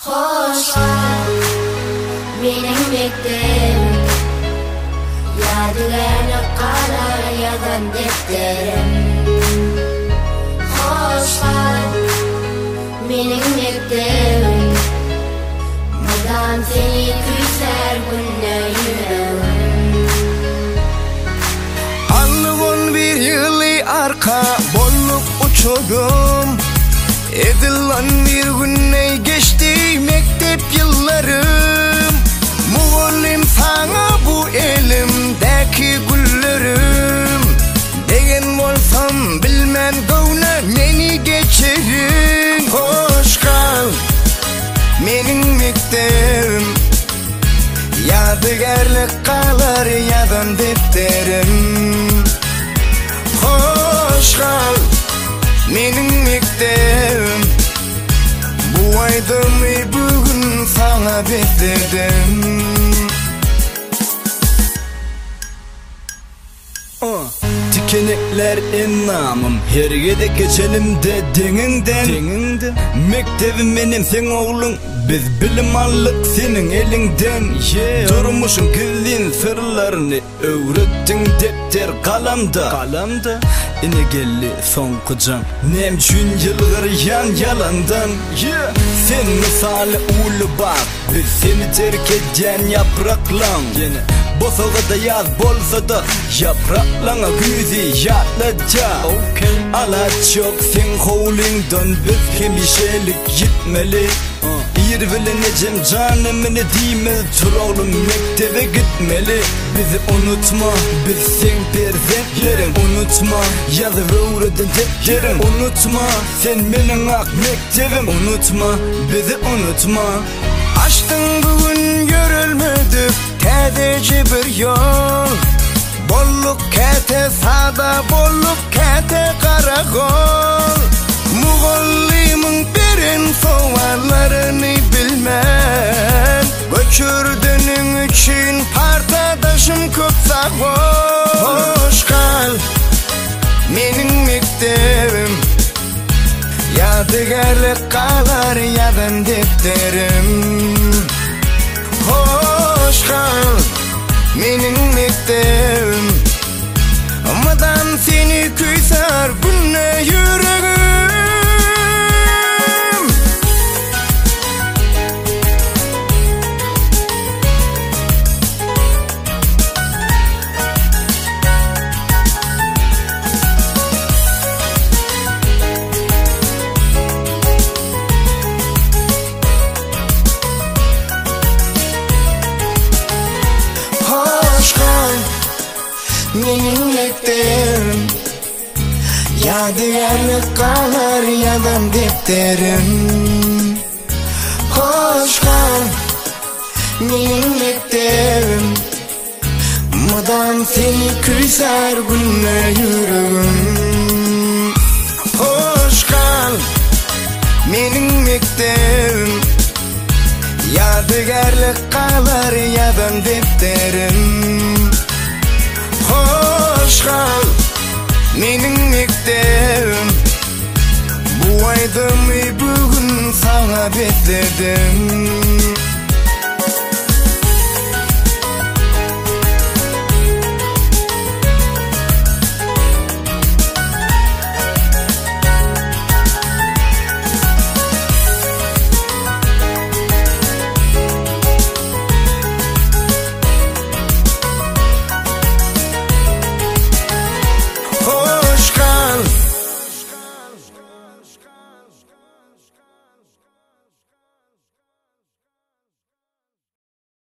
Hoş benim beklerim, yadigarlık kalar yazan defterim. Hoş benim beklerim, buradan seni küser günle yüreğim. Anlık 11 yılı arka bolluk uçurum. Edilen bir günne geçti mektep yıllarım. Muğullim sana bu elimdeki güllerim. Degen olsam bilmem gavna neni geçerim. Hoş kal menin mektebim, yadigarlık kalar yazan defterim. Hoş kal menin mektebim, bu aydımı bugün sana bekledim. Tikenekler en namım, her gede geçelim de deninden. Mektebim benim sen oğlun, biz bilim aldık senin elinden. Durmuşun gizlin sırlarını öğrettin defter kalamda. Ine geldi son kucağın, nemçün yılgır yan yalandan. Sen misali ulu bak, biz seni terk eden yapraklan. Bosağı da yaz bolsa da yapraklana güzi yatlaca. Ala çok sen kovulingdan biz kemişelik gitmeli. Yirveleneceğim canımını diyemez, tur oğlum mektebe gitmeli. Bizi unutma, biz sen perzentlerin. Unutma, yazı öğreden defterin. Unutma, sen benim ak mektebim. Unutma, bizi unutma. Açtın bugün görülmedik tedeci bir yol. Bolluk kete sağda, bolluk kete karakol. Muğullimin derin soğanlarını bilmem. Göçürdüğün için partadaşım çok sağ ol. Hoş kal menin mektebim, yadigarlık kalar yazan defterim. Hoş kal menin mektebim, amadan seni küser günle yüreğim. Menin mektebim, yadigarlık kalar yazan defterim. Hoş kal menin mektebim, madan seni küser günle yüreğim. Hoş kal menin mektebim, yadigarlık kalar yazan defterim. Hoş kal menin mektebim, bu aydımı bugün sana bekledim.